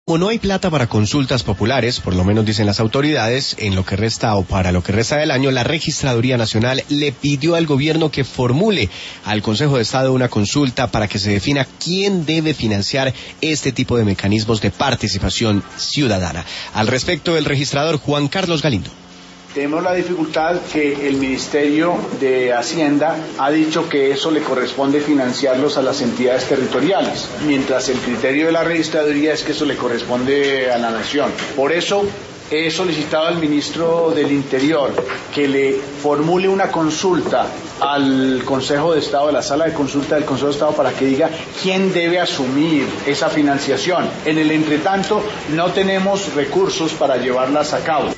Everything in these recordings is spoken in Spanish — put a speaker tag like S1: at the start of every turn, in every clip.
S1: Como no hay plata para consultas populares, por lo menos dicen las autoridades, en lo que resta o para lo que resta del año, la Registraduría Nacional le pidió al gobierno que formule al Consejo de Estado una consulta para que se defina quién debe financiar este tipo de mecanismos de participación ciudadana. Al respecto, el registrador Juan Carlos Galindo.
S2: Tenemos la dificultad que el Ministerio de Hacienda ha dicho que eso le corresponde financiarlos a las entidades territoriales, mientras el criterio de la registraduría es que eso le corresponde a la nación. Por eso he solicitado al ministro del Interior que le formule una consulta al Consejo de Estado, a la sala de consulta del Consejo de Estado, para que diga quién debe asumir esa financiación. En el entretanto, no tenemos recursos para llevarlas a cabo.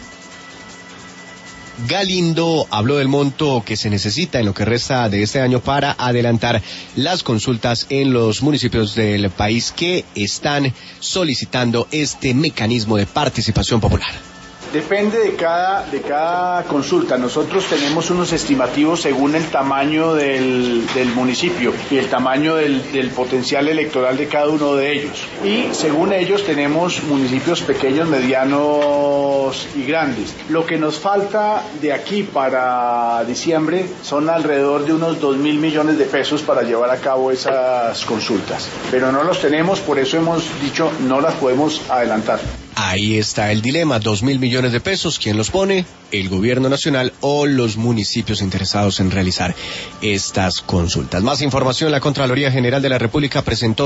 S1: Galindo habló del monto que se necesita en lo que resta de este año para adelantar las consultas en los municipios del país que están solicitando este mecanismo de participación popular.
S2: Depende de cada consulta. Nosotros tenemos unos estimativos según el tamaño del municipio y el tamaño del potencial electoral de cada uno de ellos. Y según ellos tenemos municipios pequeños, medianos y grandes. Lo que nos falta de aquí para diciembre son alrededor de unos 2.000 millones de pesos para llevar a cabo esas consultas. Pero no los tenemos, por eso hemos dicho no las podemos adelantar.
S1: Ahí está el dilema, 2.000 millones de pesos, ¿quién los pone? ¿El gobierno nacional o los municipios interesados en realizar estas consultas? Más información, la Contraloría General de la República presentó